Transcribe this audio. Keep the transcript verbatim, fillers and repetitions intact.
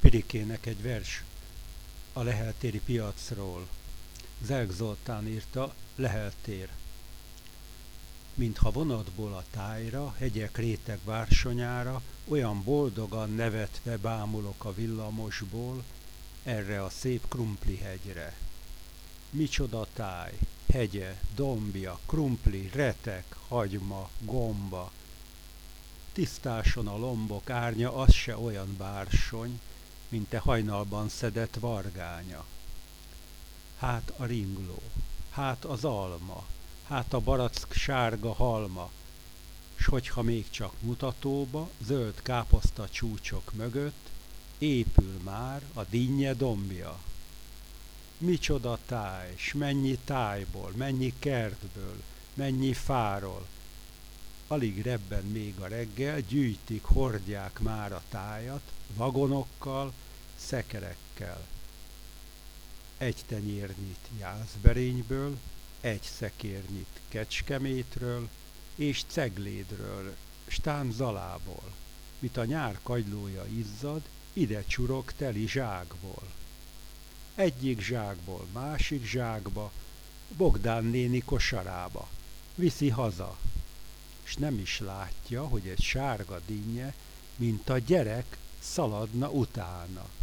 Pirikének egy vers a leheltéri piacról. Zelk Zoltán írta, Leheltér. Mintha vonatból a tájra, hegyek réteg vársonyára, olyan boldogan nevetve bámulok a villamosból, erre a szép krumplihegyre. Micsoda táj, hegye, dombja, krumpli, retek, hagyma, gomba. Tisztáson a lombok árnya, az se olyan bársony, mint te hajnalban szedett vargánya. Hát a ringló, hát az alma, hát a barack sárga halma, s hogyha még csak mutatóba, zöld káposzta csúcsok mögött, épül már a dinnye dombja. Micsoda táj, s mennyi tájból, mennyi kertből, mennyi fáról. Alig rebben még a reggel, gyűjtik, hordják már a tájat, vagonokkal, szekerekkel. Egy tenyérnyit Jászberényből, egy szekérnyit Kecskemétről, és Ceglédről, stán Zalából, mit a nyár kagylója izzad, ide csurog teli zsákból. Egyik zsákból másik zsákba, Bogdán néni kosarába, viszi haza, s nem is látja, hogy egy sárga dinnye, mint a gyerek, szaladna utána.